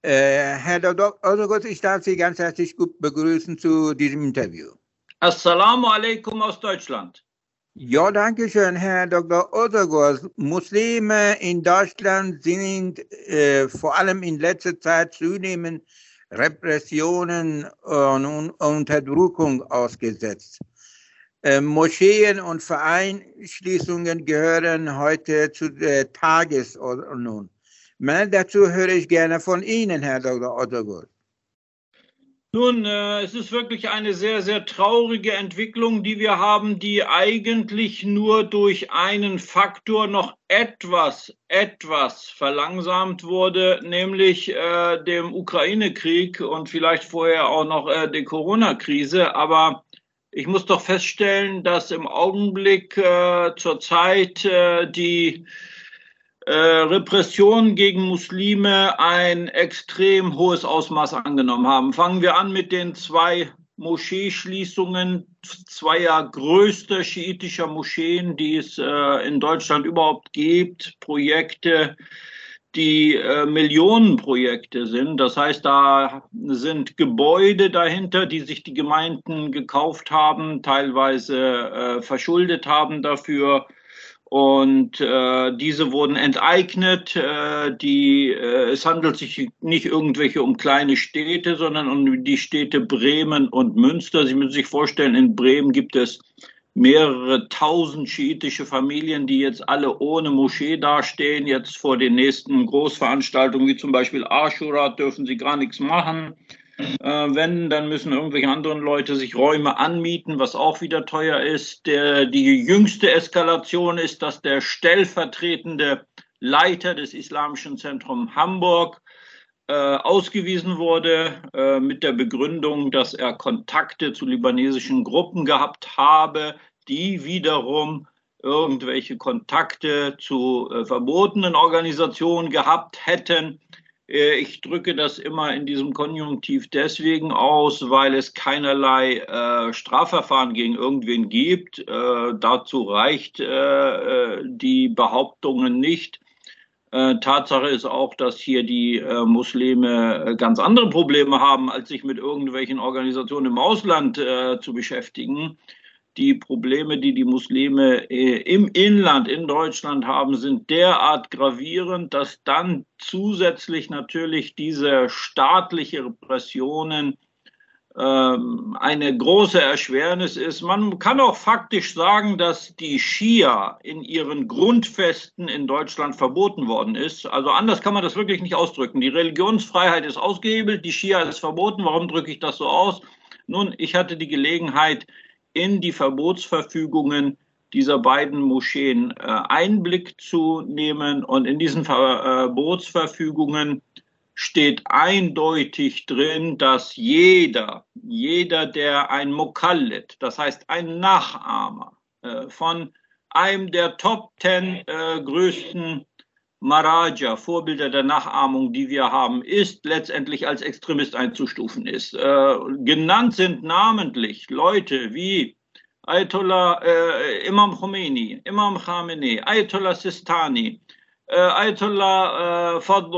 Herr Dr. Özerguth, ich darf Sie ganz herzlich begrüßen zu diesem Interview. Assalamu alaikum aus Deutschland. Ja, danke schön, Herr Dr. Özerguth. Muslime in Deutschland sind vor allem in letzter Zeit zunehmend Repressionen und Unterdrückung ausgesetzt. Moscheen und Vereinsschließungen gehören heute zu der Tagesordnung. Dazu höre ich gerne von Ihnen, Herr Dr. Özerguth. Nun, es ist wirklich eine sehr, sehr traurige Entwicklung, die wir haben, die eigentlich nur durch einen Faktor noch etwas verlangsamt wurde, nämlich dem Ukraine-Krieg und vielleicht vorher auch noch der Corona-Krise. Aber ich muss doch feststellen, dass im Augenblick zurzeit die Repressionen gegen Muslime ein extrem hohes Ausmaß angenommen haben. Fangen wir an mit den 2 Moscheeschließungen zweier größter schiitischer Moscheen, die es in Deutschland überhaupt gibt. Projekte, die Millionenprojekte sind. Das heißt, da sind Gebäude dahinter, die sich die Gemeinden gekauft haben, teilweise verschuldet haben dafür. Und diese wurden enteignet. Es handelt sich nicht irgendwelche um kleine Städte, sondern um die Städte Bremen und Münster. Sie müssen sich vorstellen, in Bremen gibt es mehrere tausend schiitische Familien, die jetzt alle ohne Moschee dastehen. Jetzt vor den nächsten Großveranstaltungen, wie zum Beispiel Aschura, dürfen sie gar nichts machen. Wenn, dann müssen irgendwelche anderen Leute sich Räume anmieten, was auch wieder teuer ist. Die jüngste Eskalation ist, dass der stellvertretende Leiter des Islamischen Zentrums Hamburg ausgewiesen wurde mit der Begründung, dass er Kontakte zu libanesischen Gruppen gehabt habe, die wiederum irgendwelche Kontakte zu verbotenen Organisationen gehabt hätten. Ich drücke das immer in diesem Konjunktiv deswegen aus, weil es keinerlei Strafverfahren gegen irgendwen gibt. Dazu reicht die Behauptungen nicht. Tatsache ist auch, dass hier die Muslime ganz andere Probleme haben, als sich mit irgendwelchen Organisationen im Ausland zu beschäftigen. Die Probleme, die die Muslime im Inland, in Deutschland haben, sind derart gravierend, dass dann zusätzlich natürlich diese staatliche Repressionen eine große Erschwernis ist. Man kann auch faktisch sagen, dass die Schia in ihren Grundfesten in Deutschland verboten worden ist. Also anders kann man das wirklich nicht ausdrücken. Die Religionsfreiheit ist ausgehebelt, die Schia ist verboten. Warum drücke ich das so aus? Nun, ich hatte die Gelegenheit, in die Verbotsverfügungen dieser beiden Moscheen Einblick zu nehmen. Und in diesen Verbotsverfügungen steht eindeutig drin, dass jeder, der ein Mukallid, das heißt ein Nachahmer von einem der Top 10 größten Maraja, Vorbilder der Nachahmung, die wir haben, ist, letztendlich als Extremist einzustufen ist. Genannt sind namentlich Leute wie Ayatollah Imam Khomeini, Imam Khamenei, Ayatollah Sistani, Ayatollah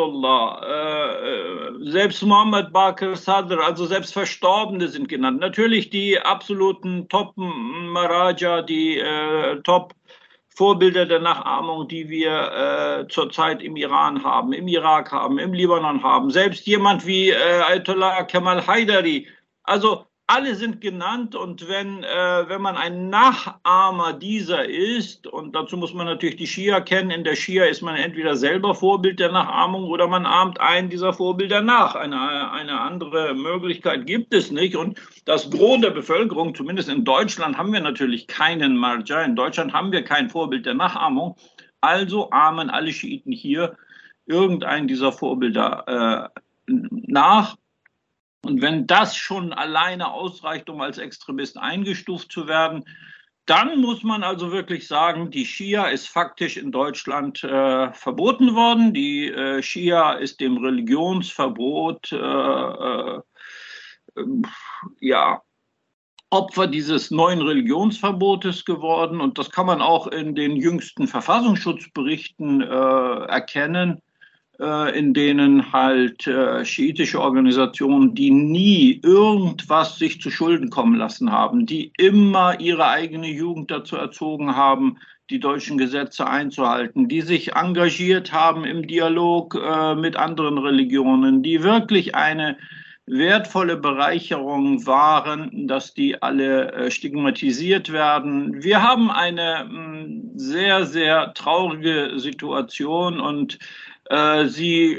Fadlullah, selbst Muhammad Baqir Sadr, also selbst Verstorbene sind genannt. Natürlich die absoluten Top-Maraja, die Top-Vorbilder der Nachahmung, die wir zurzeit im Iran haben, im Irak haben, im Libanon haben. Selbst jemand wie Ayatollah Kemal Haidari. Also alle sind genannt, und wenn man ein Nachahmer dieser ist, und dazu muss man natürlich die Schia kennen, in der Schia ist man entweder selber Vorbild der Nachahmung oder man ahmt einen dieser Vorbilder nach. Eine andere Möglichkeit gibt es nicht, und das Gros der Bevölkerung, zumindest in Deutschland, haben wir natürlich keinen Marja, in Deutschland haben wir kein Vorbild der Nachahmung, also ahmen alle Schiiten hier irgendeinen dieser Vorbilder nach. Und wenn das schon alleine ausreicht, um als Extremist eingestuft zu werden, dann muss man also wirklich sagen, die Schia ist faktisch in Deutschland verboten worden. Die Schia ist dem Religionsverbot Opfer dieses neuen Religionsverbotes geworden. Und das kann man auch in den jüngsten Verfassungsschutzberichten erkennen. in denen halt schiitische Organisationen, die nie irgendwas sich zu Schulden kommen lassen haben, die immer ihre eigene Jugend dazu erzogen haben, die deutschen Gesetze einzuhalten, die sich engagiert haben im Dialog mit anderen Religionen, die wirklich eine wertvolle Bereicherung waren, dass die alle stigmatisiert werden. Wir haben eine sehr, sehr traurige Situation und sie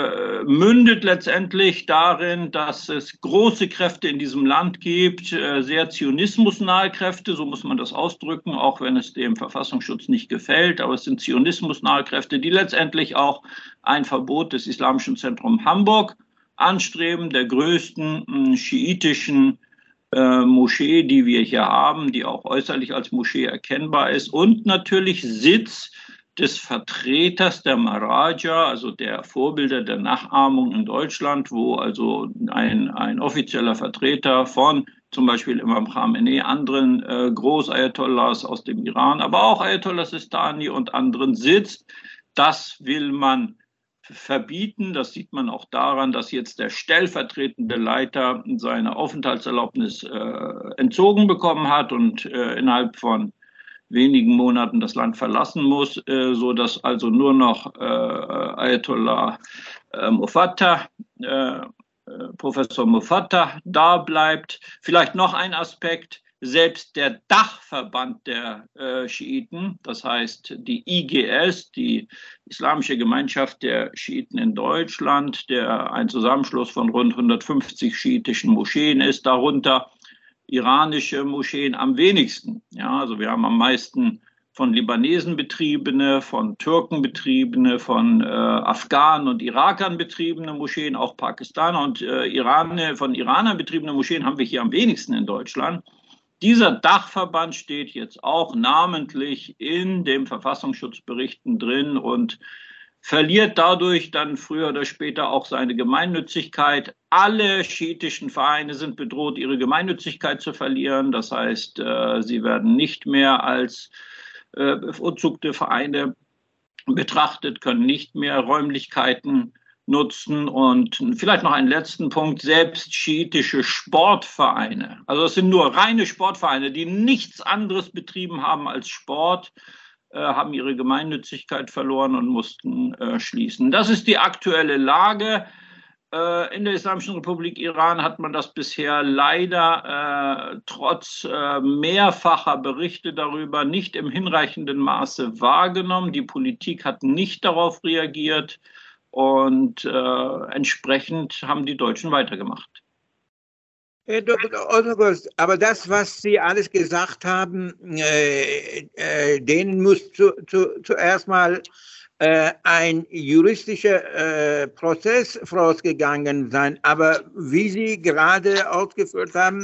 mündet letztendlich darin, dass es große Kräfte in diesem Land gibt, sehr zionismusnahe Kräfte, so muss man das ausdrücken, auch wenn es dem Verfassungsschutz nicht gefällt, aber es sind zionismusnahe Kräfte, die letztendlich auch ein Verbot des Islamischen Zentrums Hamburg anstreben, der größten schiitischen Moschee, die wir hier haben, die auch äußerlich als Moschee erkennbar ist und natürlich Sitz des Vertreters der Maharaja, also der Vorbilder der Nachahmung in Deutschland, wo also ein offizieller Vertreter von zum Beispiel Imam Khamenei, anderen Groß-Ayatollahs aus dem Iran, aber auch Ayatollah Sistani und anderen sitzt. Das will man verbieten. Das sieht man auch daran, dass jetzt der stellvertretende Leiter seine Aufenthaltserlaubnis entzogen bekommen hat und innerhalb von wenigen Monaten das Land verlassen muss, so dass also nur noch Ayatollah Mufattah, Professor Mufattah da bleibt. Vielleicht noch ein Aspekt: Selbst der Dachverband der Schiiten, das heißt die IGS, die Islamische Gemeinschaft der Schiiten in Deutschland, der ein Zusammenschluss von rund 150 schiitischen Moscheen ist, darunter iranische Moscheen am wenigsten. Ja, also wir haben am meisten von Libanesen betriebene, von Türken betriebene, von Afghanen und Irakern betriebene Moscheen, auch Pakistaner und von Iranern betriebene Moscheen haben wir hier am wenigsten in Deutschland. Dieser Dachverband steht jetzt auch namentlich in den Verfassungsschutzberichten drin und verliert dadurch dann früher oder später auch seine Gemeinnützigkeit. Alle schiitischen Vereine sind bedroht, ihre Gemeinnützigkeit zu verlieren. Das heißt, sie werden nicht mehr als bevorzugte Vereine betrachtet, können nicht mehr Räumlichkeiten nutzen. Und vielleicht noch einen letzten Punkt: Selbst schiitische Sportvereine, also es sind nur reine Sportvereine, die nichts anderes betrieben haben als Sport, haben ihre Gemeinnützigkeit verloren und mussten schließen. Das ist die aktuelle Lage. In der Islamischen Republik Iran hat man das bisher leider trotz mehrfacher Berichte darüber nicht im hinreichenden Maße wahrgenommen. Die Politik hat nicht darauf reagiert und entsprechend haben die Deutschen weitergemacht. Herr Dr. Ottergos, aber das, was Sie alles gesagt haben, denen muss zuerst mal ein juristischer Prozess vorausgegangen sein. Aber wie Sie gerade ausgeführt haben,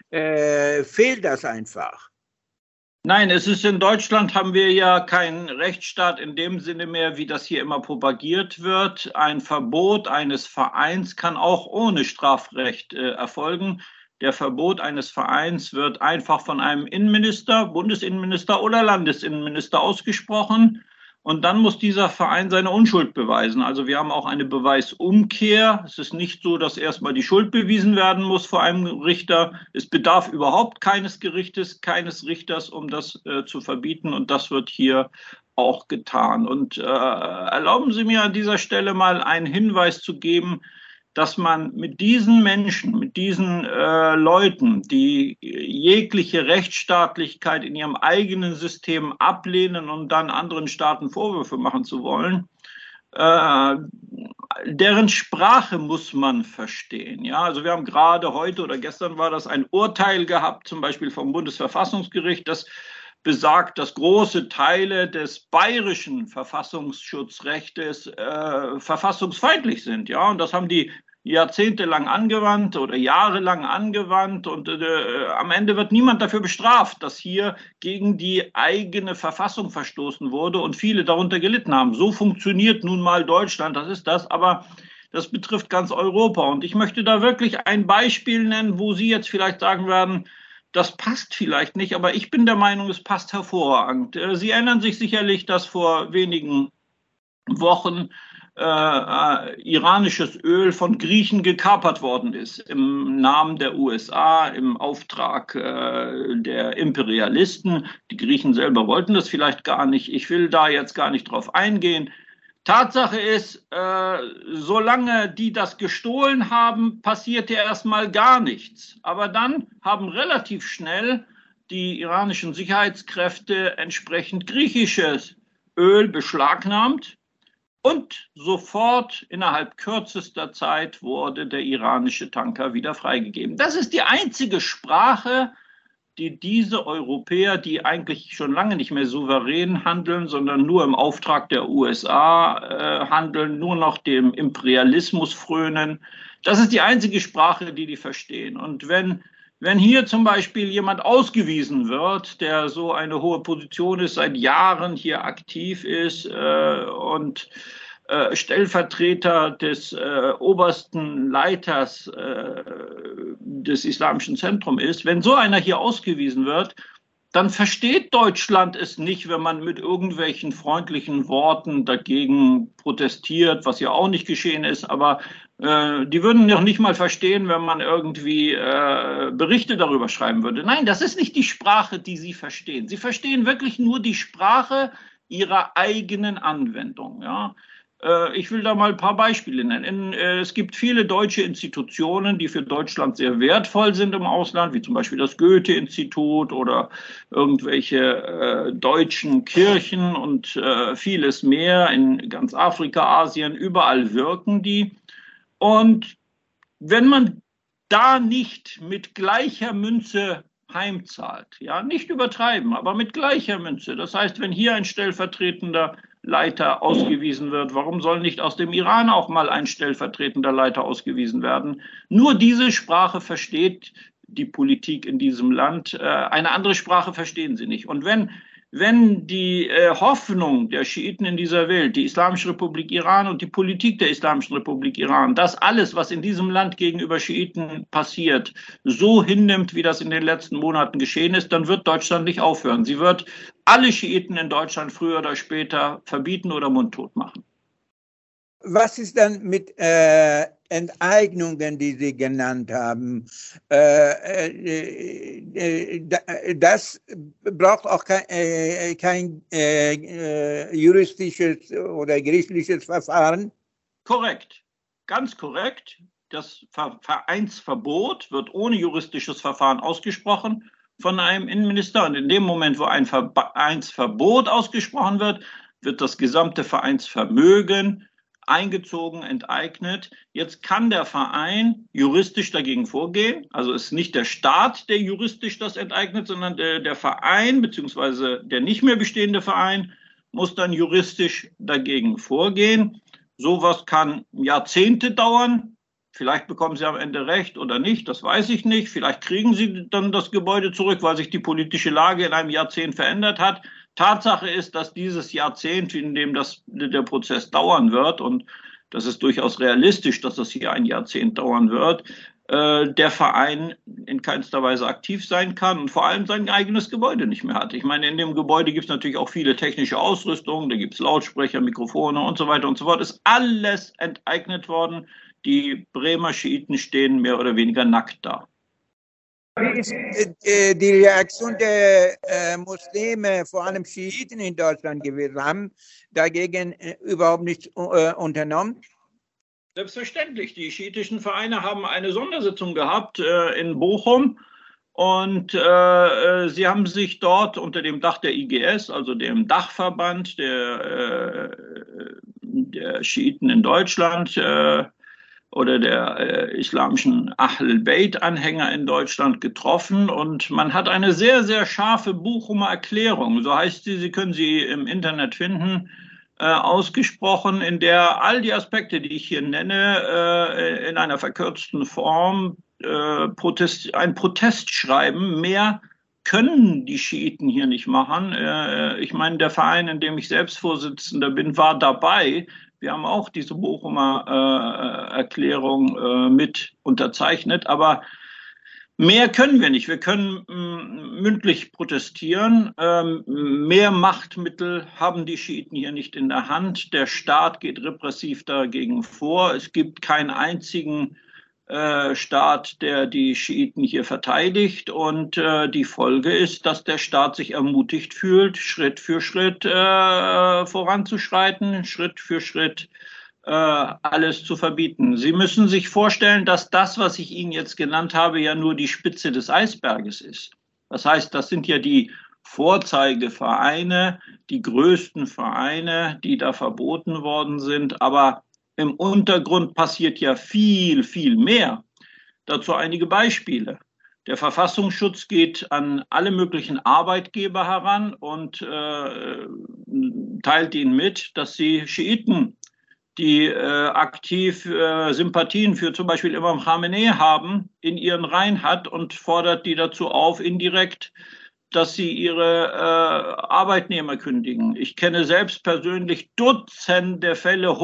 fehlt das einfach. Nein, es ist in Deutschland, haben wir ja keinen Rechtsstaat in dem Sinne mehr, wie das hier immer propagiert wird. Ein Verbot eines Vereins kann auch ohne Strafrecht erfolgen. Der Verbot eines Vereins wird einfach von einem Innenminister, Bundesinnenminister oder Landesinnenminister ausgesprochen. Und dann muss dieser Verein seine Unschuld beweisen. Also wir haben auch eine Beweisumkehr. Es ist nicht so, dass erstmal die Schuld bewiesen werden muss vor einem Richter. Es bedarf überhaupt keines Gerichtes, keines Richters, um das zu verbieten. Und das wird hier auch getan. Und erlauben Sie mir an dieser Stelle mal einen Hinweis zu geben, dass man mit diesen Menschen, mit diesen Leuten, die jegliche Rechtsstaatlichkeit in ihrem eigenen System ablehnen und dann anderen Staaten Vorwürfe machen zu wollen, deren Sprache muss man verstehen. Ja, also wir haben gerade heute oder gestern war das ein Urteil gehabt, zum Beispiel vom Bundesverfassungsgericht, das besagt, dass große Teile des bayerischen Verfassungsschutzrechtes verfassungsfeindlich sind. Ja, und das haben die jahrzehntelang angewandt oder jahrelang angewandt. Und am Ende wird niemand dafür bestraft, dass hier gegen die eigene Verfassung verstoßen wurde und viele darunter gelitten haben. So funktioniert nun mal Deutschland, das ist das. Aber das betrifft ganz Europa. Und ich möchte da wirklich ein Beispiel nennen, wo Sie jetzt vielleicht sagen werden, das passt vielleicht nicht, aber ich bin der Meinung, es passt hervorragend. Sie erinnern sich sicherlich, dass vor wenigen Wochen iranisches Öl von Griechen gekapert worden ist, im Namen der USA, im Auftrag der Imperialisten. Die Griechen selber wollten das vielleicht gar nicht. Ich will da jetzt gar nicht drauf eingehen. Tatsache ist, solange die das gestohlen haben, passierte erstmal gar nichts. Aber dann haben relativ schnell die iranischen Sicherheitskräfte entsprechend griechisches Öl beschlagnahmt. Und sofort innerhalb kürzester Zeit wurde der iranische Tanker wieder freigegeben. Das ist die einzige Sprache, die diese Europäer, die eigentlich schon lange nicht mehr souverän handeln, sondern nur im Auftrag der USA handeln, nur noch dem Imperialismus frönen, das ist die einzige Sprache, die verstehen. Und wenn hier zum Beispiel jemand ausgewiesen wird, der so eine hohe Position ist, seit Jahren hier aktiv ist und Stellvertreter des obersten Leiters des Islamischen Zentrums ist, wenn so einer hier ausgewiesen wird, dann versteht Deutschland es nicht, wenn man mit irgendwelchen freundlichen Worten dagegen protestiert, was ja auch nicht geschehen ist, aber die würden noch nicht mal verstehen, wenn man irgendwie Berichte darüber schreiben würde. Nein, das ist nicht die Sprache, die sie verstehen. Sie verstehen wirklich nur die Sprache ihrer eigenen Anwendung. Ja? Ich will da mal ein paar Beispiele nennen. Es gibt viele deutsche Institutionen, die für Deutschland sehr wertvoll sind im Ausland, wie zum Beispiel das Goethe-Institut oder irgendwelche deutschen Kirchen und vieles mehr in ganz Afrika, Asien, überall wirken die. Und wenn man da nicht mit gleicher Münze heimzahlt, ja, nicht übertreiben, aber mit gleicher Münze, das heißt, wenn hier ein stellvertretender Leiter ausgewiesen wird, warum soll nicht aus dem Iran auch mal ein stellvertretender Leiter ausgewiesen werden? Nur diese Sprache versteht die Politik in diesem Land, eine andere Sprache verstehen sie nicht. Und wenn die Hoffnung der Schiiten in dieser Welt, die Islamische Republik Iran und die Politik der Islamischen Republik Iran, das alles, was in diesem Land gegenüber Schiiten passiert, so hinnimmt, wie das in den letzten Monaten geschehen ist, dann wird Deutschland nicht aufhören. Sie wird alle Schiiten in Deutschland früher oder später verbieten oder mundtot machen. Was ist dann mit Enteignungen, die Sie genannt haben? Das braucht auch kein juristisches oder gerichtliches Verfahren? Korrekt, ganz korrekt. Das Vereinsverbot wird ohne juristisches Verfahren ausgesprochen von einem Innenminister. Und in dem Moment, wo ein Vereinsverbot ausgesprochen wird, wird das gesamte Vereinsvermögen eingezogen, enteignet. Jetzt kann der Verein juristisch dagegen vorgehen. Also es ist nicht der Staat, der juristisch das enteignet, sondern der Verein bzw. der nicht mehr bestehende Verein muss dann juristisch dagegen vorgehen. Sowas kann Jahrzehnte dauern. Vielleicht bekommen Sie am Ende recht oder nicht, das weiß ich nicht. Vielleicht kriegen Sie dann das Gebäude zurück, weil sich die politische Lage in einem Jahrzehnt verändert hat. Tatsache ist, dass dieses Jahrzehnt, in dem der Prozess dauern wird, und das ist durchaus realistisch, dass das hier ein Jahrzehnt dauern wird, der Verein in keinster Weise aktiv sein kann und vor allem sein eigenes Gebäude nicht mehr hat. Ich meine, in dem Gebäude gibt es natürlich auch viele technische Ausrüstung, da gibt es Lautsprecher, Mikrofone und so weiter und so fort. Ist alles enteignet worden. Die Bremer Schiiten stehen mehr oder weniger nackt da. Wie ist die Reaktion der Muslime, vor allem Schiiten in Deutschland gewesen? Haben dagegen überhaupt nichts unternommen? Selbstverständlich. Die schiitischen Vereine haben eine Sondersitzung gehabt in Bochum und sie haben sich dort unter dem Dach der IGS, also dem Dachverband der Schiiten in Deutschland, oder der islamischen Ahl-Beit-Anhänger in Deutschland getroffen und man hat eine sehr, sehr scharfe Bochumer Erklärung, so heißt sie, Sie können sie im Internet finden, ausgesprochen, in der all die Aspekte, die ich hier nenne, in einer verkürzten Form ein Protestschreiben, mehr können die Schiiten hier nicht machen. Ich meine, der Verein, in dem ich selbst Vorsitzender bin, war dabei. Wir haben auch diese Bochumer Erklärung mit unterzeichnet, aber Mehr können wir nicht. Wir können mündlich protestieren. Mehr Machtmittel haben die Schiiten hier nicht in der Hand. Der Staat geht repressiv dagegen vor. Es gibt keinen einzigen Staat, der die Schiiten hier verteidigt. Und die Folge ist, dass der Staat sich ermutigt fühlt, Schritt für Schritt voranzuschreiten, Schritt für Schritt alles zu verbieten. Sie müssen sich vorstellen, dass das, was ich Ihnen jetzt genannt habe, ja nur die Spitze des Eisberges ist. Das heißt, das sind ja die Vorzeigevereine, die größten Vereine, die da verboten worden sind. Aber im Untergrund passiert ja viel, viel mehr. Dazu einige Beispiele. Der Verfassungsschutz geht an alle möglichen Arbeitgeber heran und teilt ihnen mit, dass sie Schiiten, die aktiv Sympathien für zum Beispiel Imam Khamenei haben, in ihren Reihen hat und fordert die dazu auf, indirekt, dass sie ihre Arbeitnehmer kündigen. Ich kenne selbst persönlich Dutzende Fälle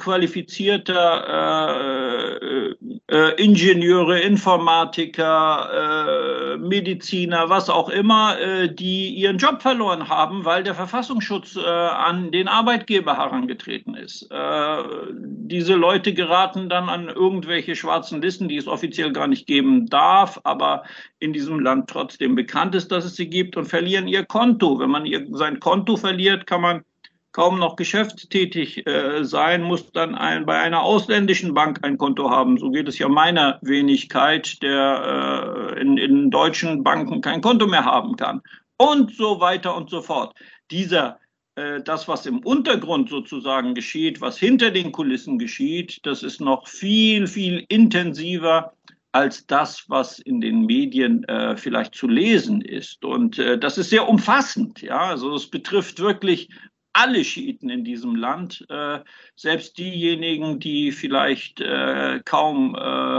hochqualifizierter Ingenieure, Informatiker, Mediziner, was auch immer, die ihren Job verloren haben, weil der Verfassungsschutz an den Arbeitgeber herangetreten ist. Diese Leute geraten dann an irgendwelche schwarzen Listen, die es offiziell gar nicht geben darf, aber in diesem Land trotzdem bekannt ist, dass es sie gibt, und verlieren ihr Konto. Wenn man sein Konto verliert, kann man kaum noch geschäftstätig sein, muss dann bei einer ausländischen Bank ein Konto haben. So geht es ja meiner Wenigkeit, der in deutschen Banken kein Konto mehr haben kann. Und so weiter und so fort. Das, was im Untergrund sozusagen geschieht, was hinter den Kulissen geschieht, das ist noch viel, viel intensiver als das, was in den Medien vielleicht zu lesen ist. Und das ist sehr umfassend. Ja? Also es betrifft wirklich alle Schiiten in diesem Land, selbst diejenigen, die vielleicht kaum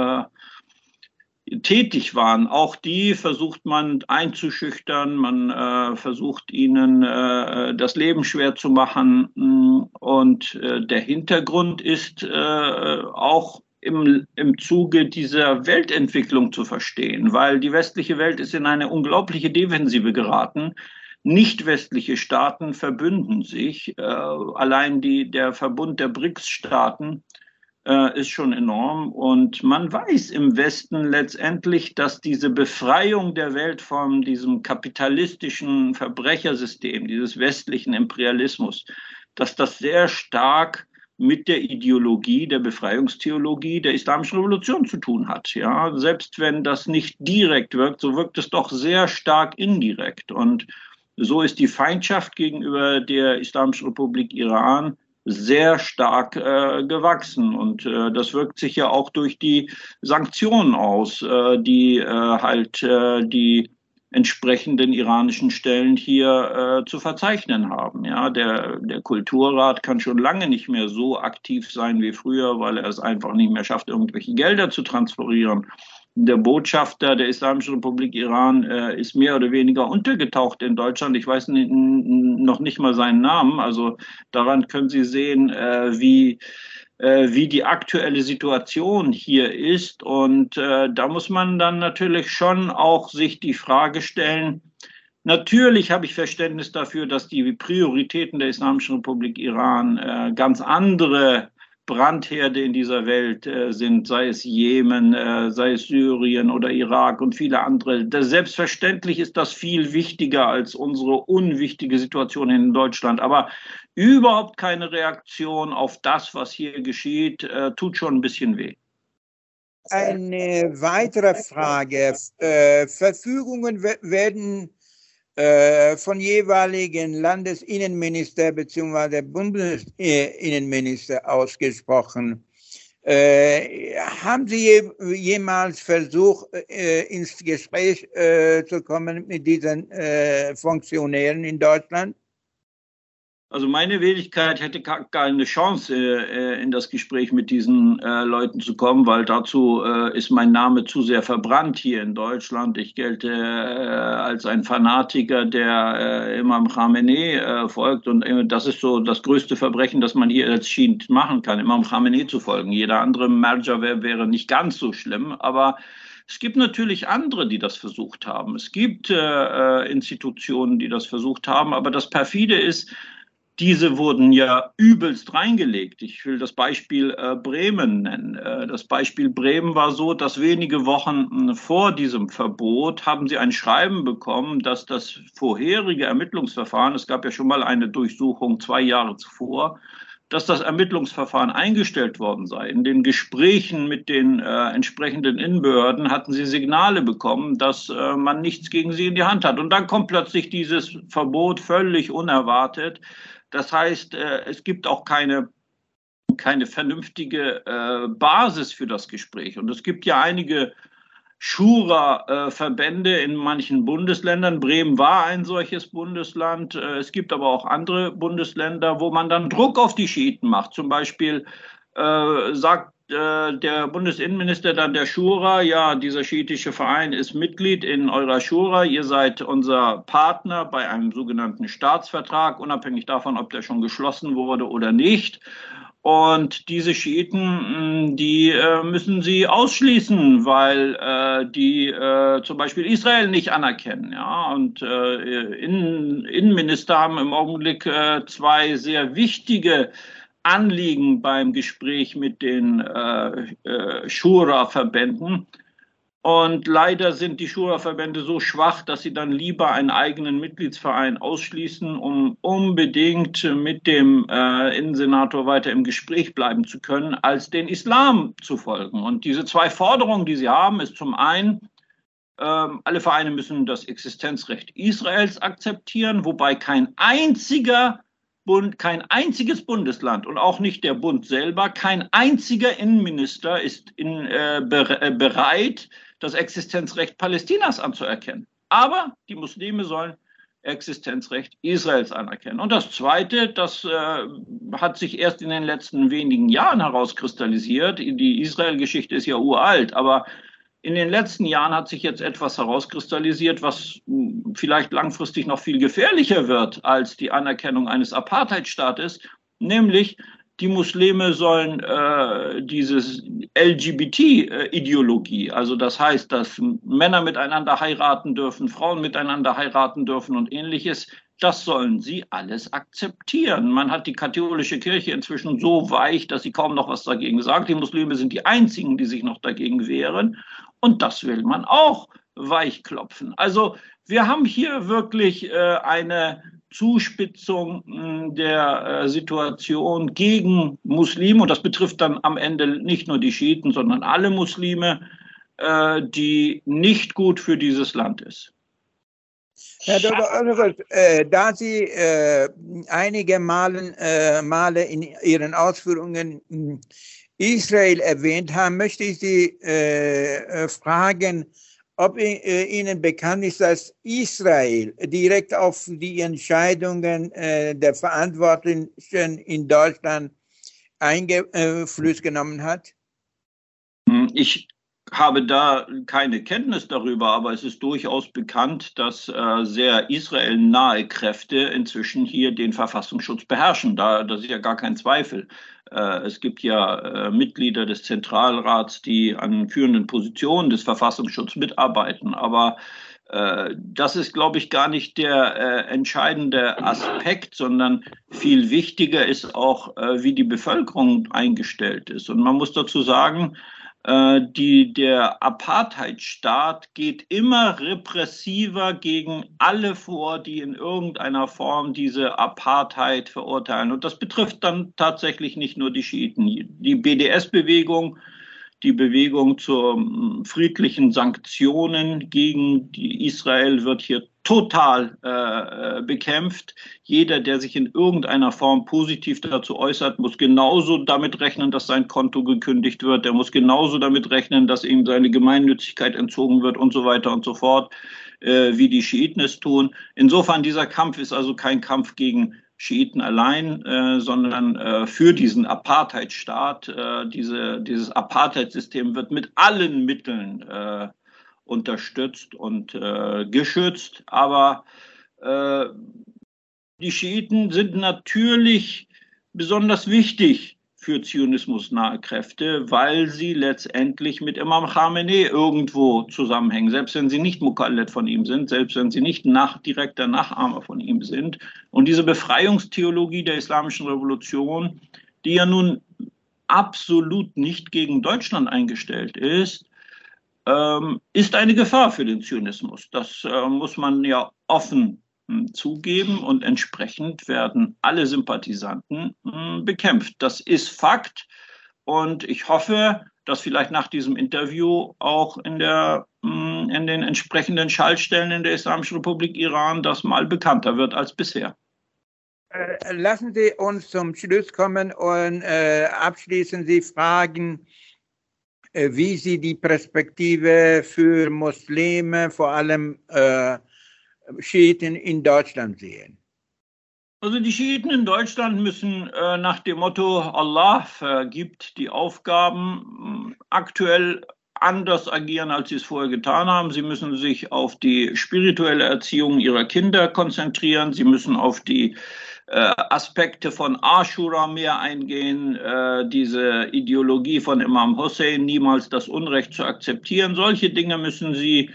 tätig waren. Auch die versucht man einzuschüchtern, man versucht ihnen das Leben schwer zu machen. Und der Hintergrund ist auch im Zuge dieser Weltentwicklung zu verstehen, weil die westliche Welt ist in eine unglaubliche Defensive geraten. Nicht-westliche Staaten verbünden sich. Allein der Verbund der BRICS-Staaten ist schon enorm. Und man weiß im Westen letztendlich, dass diese Befreiung der Welt von diesem kapitalistischen Verbrechersystem, dieses westlichen Imperialismus, dass das sehr stark mit der Ideologie, der Befreiungstheologie der Islamischen Revolution zu tun hat. Ja? Selbst wenn das nicht direkt wirkt, so wirkt es doch sehr stark indirekt. Und so ist die Feindschaft gegenüber der Islamischen Republik Iran sehr stark gewachsen. Und das wirkt sich ja auch durch die Sanktionen aus, die die entsprechenden iranischen Stellen hier zu verzeichnen haben. Ja, der Kulturrat kann schon lange nicht mehr so aktiv sein wie früher, weil er es einfach nicht mehr schafft, irgendwelche Gelder zu transferieren. Der Botschafter der Islamischen Republik Iran ist mehr oder weniger untergetaucht in Deutschland. Ich weiß noch nicht mal seinen Namen. Also daran können Sie sehen, wie die aktuelle Situation hier ist. Und da muss man dann natürlich schon auch sich die Frage stellen, natürlich habe ich Verständnis dafür, dass die Prioritäten der Islamischen Republik Iran ganz andere Brandherde in dieser Welt sind, sei es Jemen, sei es Syrien oder Irak und viele andere. Selbstverständlich ist das viel wichtiger als unsere unwichtige Situation in Deutschland. Aber überhaupt keine Reaktion auf das, was hier geschieht, tut schon ein bisschen weh. Eine weitere Frage. Verfügungen werden von jeweiligen Landesinnenminister bzw. Bundesinnenminister ausgesprochen. Haben Sie jemals versucht, ins Gespräch zu kommen mit diesen Funktionären in Deutschland? Also meine Wenigkeit hätte gar keine Chance, in das Gespräch mit diesen Leuten zu kommen, weil dazu ist mein Name zu sehr verbrannt hier in Deutschland. Ich gelte als ein Fanatiker, der Imam Khamenei folgt, und das ist so das größte Verbrechen, das man hier als Schiit machen kann, Imam Khamenei zu folgen. Jeder andere Merger wäre nicht ganz so schlimm, aber Es gibt natürlich andere, die das versucht haben. Es gibt Institutionen, die das versucht haben, aber das perfide ist, diese wurden ja übelst reingelegt. Ich will das Beispiel Bremen nennen. Das Beispiel Bremen war so, dass wenige Wochen vor diesem Verbot haben sie ein Schreiben bekommen, dass das vorherige Ermittlungsverfahren, es gab ja schon mal eine Durchsuchung 2 Jahre zuvor, dass das Ermittlungsverfahren eingestellt worden sei. In den Gesprächen mit den entsprechenden Innenbehörden hatten sie Signale bekommen, dass man nichts gegen sie in die Hand hat. Und dann kommt plötzlich dieses Verbot völlig unerwartet. Das heißt, es gibt auch keine vernünftige Basis für das Gespräch. Und es gibt ja einige Schura-Verbände in manchen Bundesländern. Bremen war ein solches Bundesland. Es gibt aber auch andere Bundesländer, wo man dann Druck auf die Schiiten macht. Zum Beispiel sagt der Bundesinnenminister dann der Schura, ja, dieser schiitische Verein ist Mitglied in eurer Schura, ihr seid unser Partner bei einem sogenannten Staatsvertrag, unabhängig davon, ob der schon geschlossen wurde oder nicht. Und diese Schiiten, die müssen sie ausschließen, weil die zum Beispiel Israel nicht anerkennen. Ja? Und Innenminister haben im Augenblick zwei sehr wichtige Anliegen beim Gespräch mit den Schura-Verbänden. Und leider sind die Schura-Verbände so schwach, dass sie dann lieber einen eigenen Mitgliedsverein ausschließen, um unbedingt mit dem Innensenator weiter im Gespräch bleiben zu können, als den Islam zu folgen. Und diese zwei Forderungen, die sie haben, ist zum einen, alle Vereine müssen das Existenzrecht Israels akzeptieren, wobei kein einziges Bundesland und auch nicht der Bund selber, kein einziger Innenminister ist bereit, das Existenzrecht Palästinas anzuerkennen. Aber die Muslime sollen Existenzrecht Israels anerkennen. Und das Zweite, das hat sich erst in den letzten wenigen Jahren herauskristallisiert. Die Israel-Geschichte ist ja uralt, aber in den letzten Jahren hat sich jetzt etwas herauskristallisiert, was vielleicht langfristig noch viel gefährlicher wird als die Anerkennung eines Apartheidstaates, nämlich die Muslime sollen diese LGBT-Ideologie, also das heißt, dass Männer miteinander heiraten dürfen, Frauen miteinander heiraten dürfen und ähnliches, das sollen sie alles akzeptieren. Man hat die katholische Kirche inzwischen so weich, dass sie kaum noch was dagegen sagt. Die Muslime sind die einzigen, die sich noch dagegen wehren. Und das will man auch weichklopfen. Also wir haben hier wirklich eine Zuspitzung der Situation gegen Muslime. Und das betrifft dann am Ende nicht nur die Schiiten, sondern alle Muslime, die nicht gut für dieses Land ist. Herr Dr. Özerguls, da Sie einige Male in Ihren Ausführungen Israel erwähnt haben, möchte ich Sie fragen, ob Ihnen bekannt ist, dass Israel direkt auf die Entscheidungen der Verantwortlichen in Deutschland Einfluss genommen hat? Ich habe da keine Kenntnis darüber, aber es ist durchaus bekannt, dass sehr israelnahe Kräfte inzwischen hier den Verfassungsschutz beherrschen. Das ist ja gar kein Zweifel. Es gibt ja Mitglieder des Zentralrats, die an führenden Positionen des Verfassungsschutzes mitarbeiten. Aber das ist, glaube ich, gar nicht der entscheidende Aspekt, sondern viel wichtiger ist auch, wie die Bevölkerung eingestellt ist. Und man muss dazu sagen, der Apartheidstaat geht immer repressiver gegen alle vor, die in irgendeiner Form diese Apartheid verurteilen. Und das betrifft dann tatsächlich nicht nur die Schiiten. Die BDS-Bewegung, die Bewegung zur friedlichen Sanktionen gegen Israel wird hier total bekämpft. Jeder, der sich in irgendeiner Form positiv dazu äußert, muss genauso damit rechnen, dass sein Konto gekündigt wird. Er muss genauso damit rechnen, dass ihm seine Gemeinnützigkeit entzogen wird und so weiter und so fort, wie die Schiiten es tun. Insofern, dieser Kampf ist also kein Kampf gegen Schiiten allein, sondern für diesen Apartheidstaat. Dieses Apartheidsystem wird mit allen Mitteln unterstützt und geschützt. Aber die Schiiten sind natürlich besonders wichtig für Zionismus nahe Kräfte, weil sie letztendlich mit Imam Khamenei irgendwo zusammenhängen, selbst wenn sie nicht Mukalled von ihm sind, selbst wenn sie nicht direkter Nachahmer von ihm sind. Und diese Befreiungstheologie der Islamischen Revolution, die ja nun absolut nicht gegen Deutschland eingestellt ist, ist eine Gefahr für den Zionismus. Das muss man ja offen zugeben, und entsprechend werden alle Sympathisanten bekämpft. Das ist Fakt, und ich hoffe, dass vielleicht nach diesem Interview auch in den entsprechenden Schaltstellen in der Islamischen Republik Iran das mal bekannter wird als bisher. Lassen Sie uns zum Schluss kommen und abschließend Sie fragen, wie Sie die Perspektive für Muslime, vor allem Schiiten in Deutschland sehen. Also die Schiiten in Deutschland müssen nach dem Motto Allah vergibt die Aufgaben aktuell anders agieren, als sie es vorher getan haben. Sie müssen sich auf die spirituelle Erziehung ihrer Kinder konzentrieren. Sie müssen auf die Aspekte von Aschura mehr eingehen, diese Ideologie von Imam Hussein, niemals das Unrecht zu akzeptieren. Solche Dinge müssen sie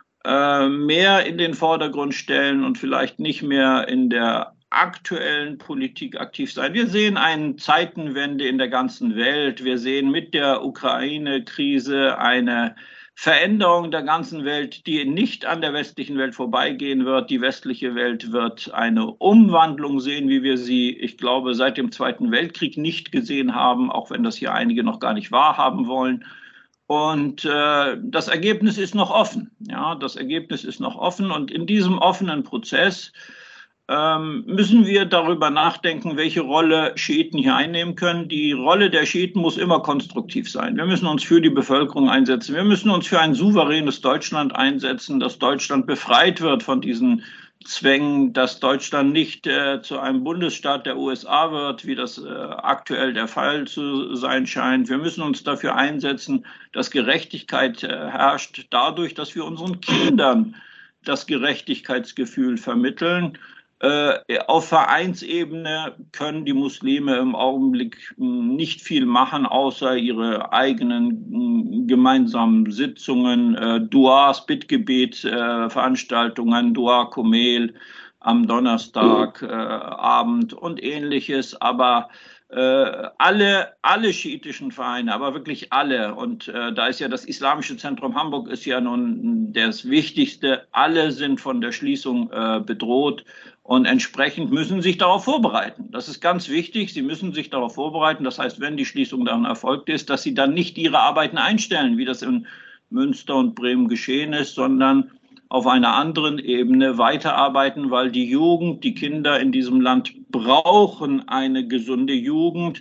mehr in den Vordergrund stellen und vielleicht nicht mehr in der aktuellen Politik aktiv sein. Wir sehen eine Zeitenwende in der ganzen Welt. Wir sehen mit der Ukraine-Krise eine Veränderung der ganzen Welt, die nicht an der westlichen Welt vorbeigehen wird. Die westliche Welt wird eine Umwandlung sehen, wie wir sie, ich glaube, seit dem Zweiten Weltkrieg nicht gesehen haben, auch wenn das hier einige noch gar nicht wahrhaben wollen. Und das Ergebnis ist noch offen. Ja, das Ergebnis ist noch offen. Und in diesem offenen Prozess müssen wir darüber nachdenken, welche Rolle Schiiten hier einnehmen können. Die Rolle der Schiiten muss immer konstruktiv sein. Wir müssen uns für die Bevölkerung einsetzen. Wir müssen uns für ein souveränes Deutschland einsetzen, dass Deutschland befreit wird von diesen Zwängen, dass Deutschland nicht zu einem Bundesstaat der USA wird, wie das aktuell der Fall zu sein scheint. Wir müssen uns dafür einsetzen, dass Gerechtigkeit herrscht, dadurch, dass wir unseren Kindern das Gerechtigkeitsgefühl vermitteln. Auf Vereinsebene können die Muslime im Augenblick nicht viel machen, außer ihre eigenen gemeinsamen Sitzungen, Duas, Bittgebet, Veranstaltungen, Dua Komel am Donnerstagabend und ähnliches. Aber alle schiitischen Vereine, aber wirklich alle, und da ist ja das Islamische Zentrum Hamburg ist ja nun das Wichtigste, alle sind von der Schließung bedroht. Und entsprechend müssen sie sich darauf vorbereiten. Das ist ganz wichtig. Sie müssen sich darauf vorbereiten. Das heißt, wenn die Schließung dann erfolgt ist, dass sie dann nicht ihre Arbeiten einstellen, wie das in Münster und Bremen geschehen ist, sondern auf einer anderen Ebene weiterarbeiten, weil die Jugend, die Kinder in diesem Land brauchen eine gesunde Jugend.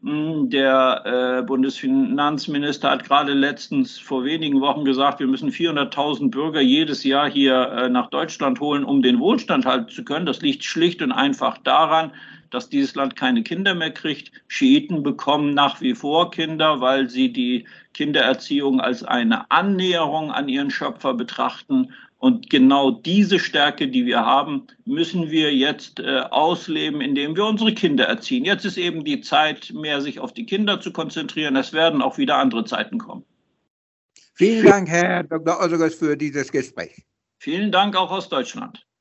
Der Bundesfinanzminister hat gerade letztens vor wenigen Wochen gesagt, wir müssen 400.000 Bürger jedes Jahr hier nach Deutschland holen, um den Wohlstand halten zu können. Das liegt schlicht und einfach daran, dass dieses Land keine Kinder mehr kriegt. Schiiten bekommen nach wie vor Kinder, weil sie die Kindererziehung als eine Annäherung an ihren Schöpfer betrachten. Und genau diese Stärke, die wir haben, müssen wir jetzt ausleben, indem wir unsere Kinder erziehen. Jetzt ist eben die Zeit, mehr sich auf die Kinder zu konzentrieren. Es werden auch wieder andere Zeiten kommen. Vielen Dank, Herr Dr. Özagöz, für dieses Gespräch. Vielen Dank auch aus Deutschland.